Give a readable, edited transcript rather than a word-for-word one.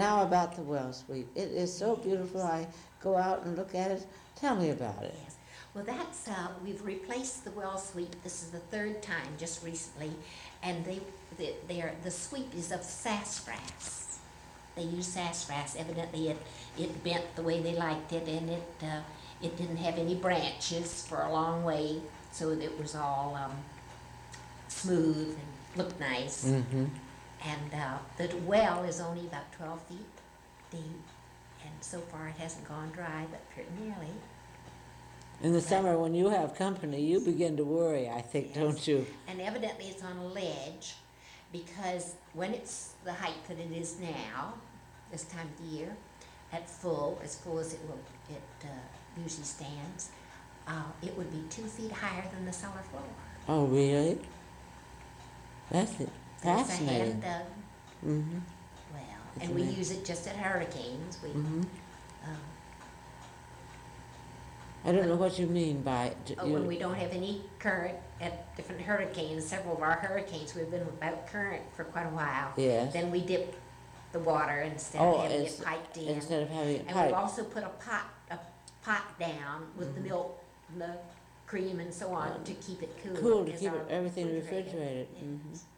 now about the well sweep. It is so beautiful. I go out and look at it. Tell me about it. Yes. Well, that's, we've replaced the well sweep. This is the third time, just recently. And the sweep is of sassafras. They use sassafras. Evidently, it bent the way they liked it, and it didn't have any branches for a long way, so it was all smooth and looked nice. Mm-hmm. And the well is only about 12 feet deep, and so far it hasn't gone dry, but pretty nearly. In the summer, when you have company, you begin to worry, I think, Yes. don't you? And evidently it's on a ledge, because when it's the height that it is now, this time of the year, as full as it usually stands, it would be 2 feet higher than the cellar floor. Oh, really? That's it. So it's a Fascinating. hand-dug Mm-hmm. well, It's and we amazing. use it just at hurricanes. Mm-hmm. Um, I don't know what you mean by when we don't have any current at different hurricanes, several of our hurricanes, we've been without current for quite a while. Yes. Then we dip the water instead of having it piped in. Instead of having it And piped. we've also put a pot down with the milk, and the cream and so on to keep it cool. Cool, to as keep our everything refrigerator. refrigerated. Yes. Mm-hmm.